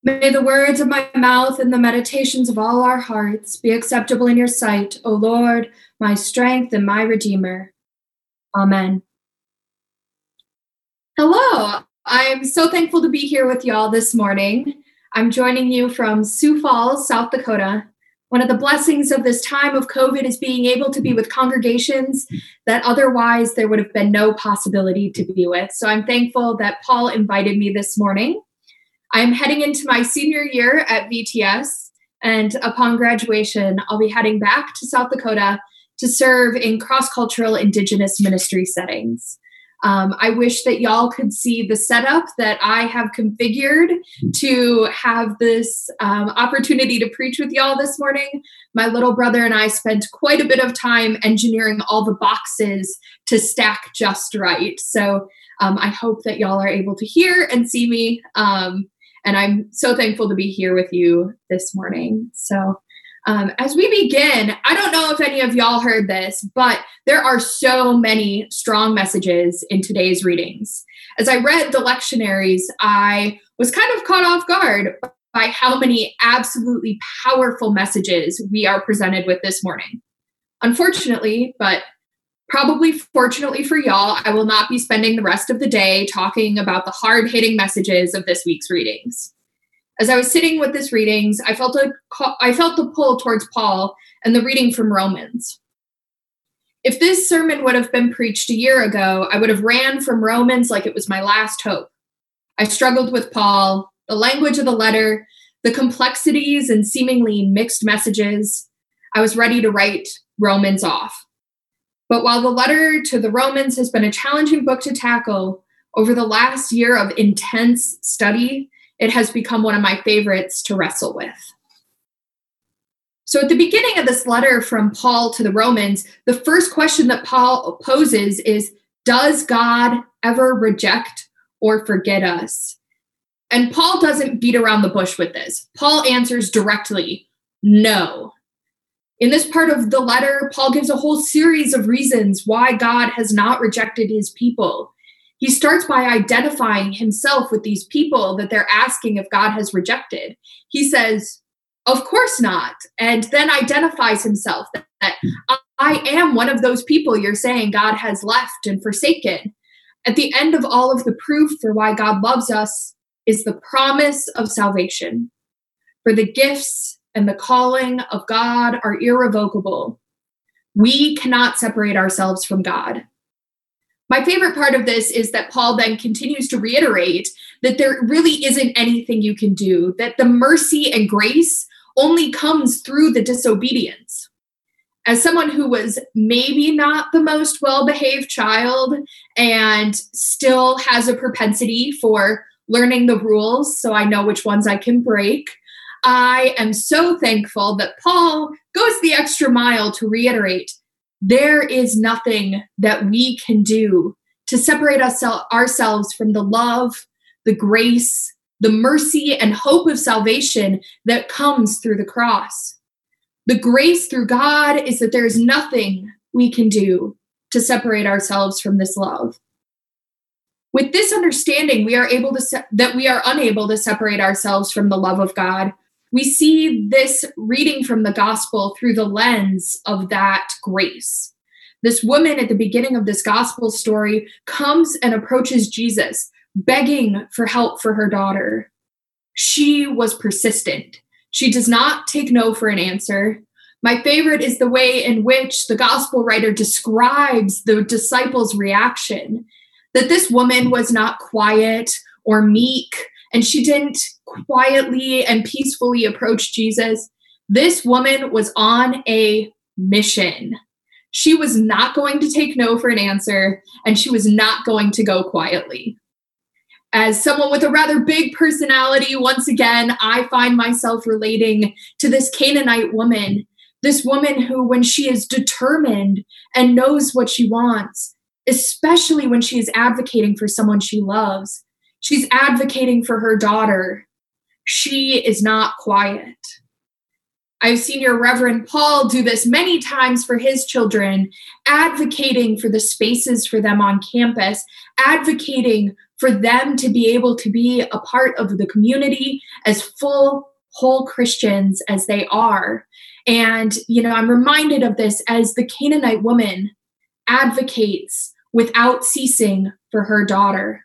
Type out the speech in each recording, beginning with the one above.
May the words of my mouth and the meditations of all our hearts be acceptable in your sight, O Lord, my strength and my Redeemer. Amen. Hello, I'm so thankful to be here with y'all this morning. I'm joining you from Sioux Falls, South Dakota. One of the blessings of this time of COVID is being able to be with congregations that otherwise there would have been no possibility to be with. So I'm thankful that Paul invited me this morning. I'm heading into my senior year at VTS, and upon graduation, I'll be heading back to South Dakota to serve in cross-cultural Indigenous ministry settings. I wish that y'all could see the setup that I have configured to have this opportunity to preach with y'all this morning. My little brother and I spent quite a bit of time engineering all the boxes to stack just right. So I hope that y'all are able to hear and see me. And I'm so thankful to be here with you this morning. So as we begin, I don't know if any of y'all heard this, but there are so many strong messages in today's readings. As I read the lectionaries, I was kind of caught off guard by how many absolutely powerful messages we are presented with this morning. Unfortunately, but probably fortunately for y'all, I will not be spending the rest of the day talking about the hard-hitting messages of this week's readings. As I was sitting with this readings, I felt the pull towards Paul and the reading from Romans. If this sermon would have been preached a year ago, I would have ran from Romans like it was my last hope. I struggled with Paul, the language of the letter, the complexities and seemingly mixed messages. I was ready to write Romans off. But while the letter to the Romans has been a challenging book to tackle, over the last year of intense study, it has become one of my favorites to wrestle with. So at the beginning of this letter from Paul to the Romans, the first question that Paul poses is, does God ever reject or forget us? And Paul doesn't beat around the bush with this. Paul answers directly, no. In this part of the letter, Paul gives a whole series of reasons why God has not rejected his people. He starts by identifying himself with these people that they're asking if God has rejected. He says, of course not, and then identifies himself that I am one of those people you're saying God has left and forsaken. At the end of all of the proof for why God loves us is the promise of salvation. For the gifts and the calling of God are irrevocable. We cannot separate ourselves from God. My favorite part of this is that Paul then continues to reiterate that there really isn't anything you can do, that the mercy and grace only comes through the disobedience. As someone who was maybe not the most well-behaved child and still has a propensity for learning the rules, so I know which ones I can break, I am so thankful that Paul goes the extra mile to reiterate, there is nothing that we can do to separate ourselves from the love, the grace, the mercy, and hope of salvation that comes through the cross. The grace through God is that there is nothing we can do to separate ourselves from this love. With this understanding, we are unable to separate ourselves from the love of God. We see this reading from the gospel through the lens of that grace. This woman at the beginning of this gospel story comes and approaches Jesus, begging for help for her daughter. She was persistent. She does not take no for an answer. My favorite is the way in which the gospel writer describes the disciples' reaction, that this woman was not quiet or meek, and she didn't quietly and peacefully approach Jesus. This woman was on a mission. She was not going to take no for an answer, and she was not going to go quietly. As someone with a rather big personality, once again, I find myself relating to this Canaanite woman, this woman who, when she is determined and knows what she wants, especially when she is advocating for someone she loves, she's advocating for her daughter. She is not quiet. I've seen your Reverend Paul do this many times for his children, advocating for the spaces for them on campus, advocating for them to be able to be a part of the community as full, whole Christians as they are. And, I'm reminded of this as the Canaanite woman advocates without ceasing for her daughter.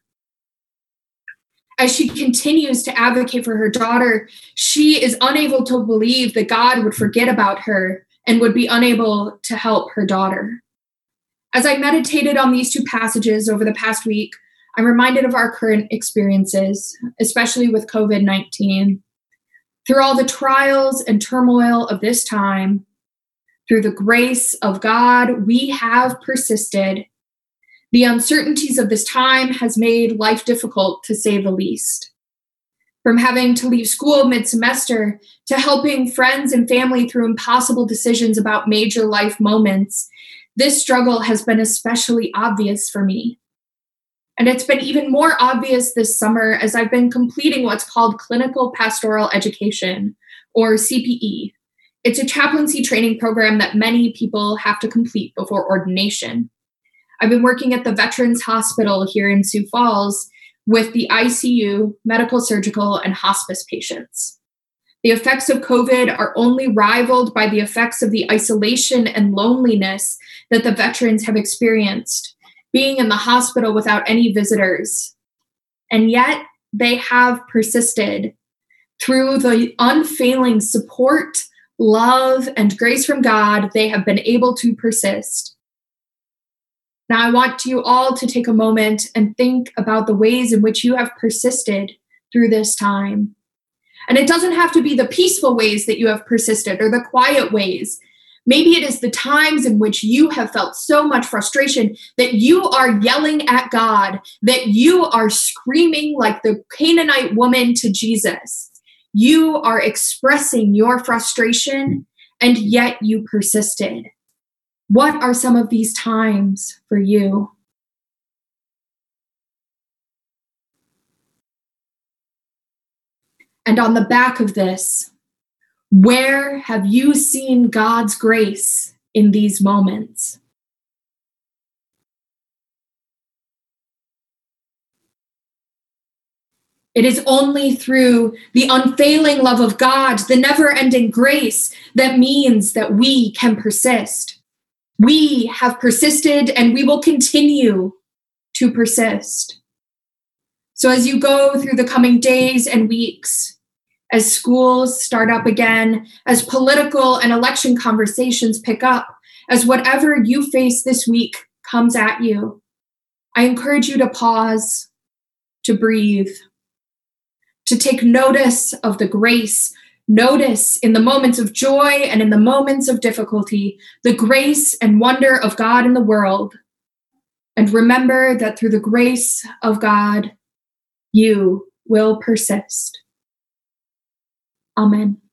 As she continues to advocate for her daughter, she is unable to believe that God would forget about her and would be unable to help her daughter. As I meditated on these two passages over the past week, I'm reminded of our current experiences, especially with COVID-19. Through all the trials and turmoil of this time, through the grace of God, we have persisted. The uncertainties of this time has made life difficult, to say the least. From having to leave school mid-semester to helping friends and family through impossible decisions about major life moments, this struggle has been especially obvious for me. And it's been even more obvious this summer as I've been completing what's called Clinical Pastoral Education, or CPE. It's a chaplaincy training program that many people have to complete before ordination. I've been working at the Veterans Hospital here in Sioux Falls with the ICU, medical, surgical, and hospice patients. The effects of COVID are only rivaled by the effects of the isolation and loneliness that the veterans have experienced, being in the hospital without any visitors. And yet, they have persisted through the unfailing support, love, and grace from God. They have been able to persist. Now, I want you all to take a moment and think about the ways in which you have persisted through this time. And it doesn't have to be the peaceful ways that you have persisted or the quiet ways. Maybe it is the times in which you have felt so much frustration that you are yelling at God, that you are screaming like the Canaanite woman to Jesus. You are expressing your frustration, and yet you persisted. What are some of these times for you? And on the back of this, where have you seen God's grace in these moments? It is only through the unfailing love of God, the never-ending grace, that means that we can persist. We have persisted and we will continue to persist. So as you go through the coming days and weeks, as schools start up again, as political and election conversations pick up, as whatever you face this week comes at you, I encourage you to pause, to breathe, to take notice of the grace. Notice in the moments of joy and in the moments of difficulty, the grace and wonder of God in the world. And remember that through the grace of God, you will persist. Amen.